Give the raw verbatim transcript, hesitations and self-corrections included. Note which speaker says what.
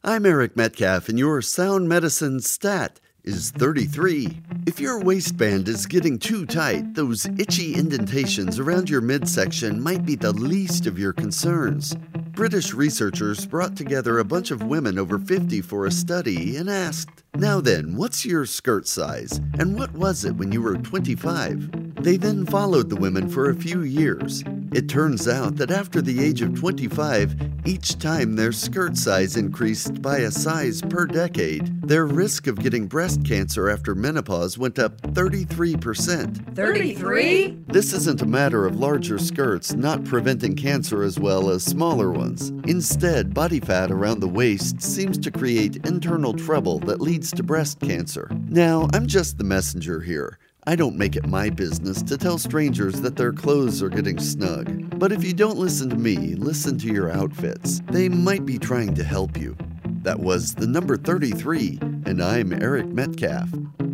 Speaker 1: I'm Eric Metcalf, and your sound medicine stat is thirty-three. If your waistband is getting too tight, those itchy indentations around your midsection might be the least of your concerns. British researchers brought together a bunch of women over fifty for a study and asked, "Now then, what's your skirt size? And what was it when you were twenty-five?" They then followed the women for a few years. It turns out that after the age of twenty-five, each time their skirt size increased by a size per decade, their risk of getting breast cancer after menopause went up thirty-three percent.
Speaker 2: thirty-three?
Speaker 1: This isn't a matter of larger skirts not preventing cancer as well as smaller ones. Instead, body fat around the waist seems to create internal trouble that leads to breast cancer. Now, I'm just the messenger here. I don't make it my business to tell strangers that their clothes are getting snug. But if you don't listen to me, listen to your outfits. They might be trying to help you. That was the number thirty-three, and I'm Eric Metcalf.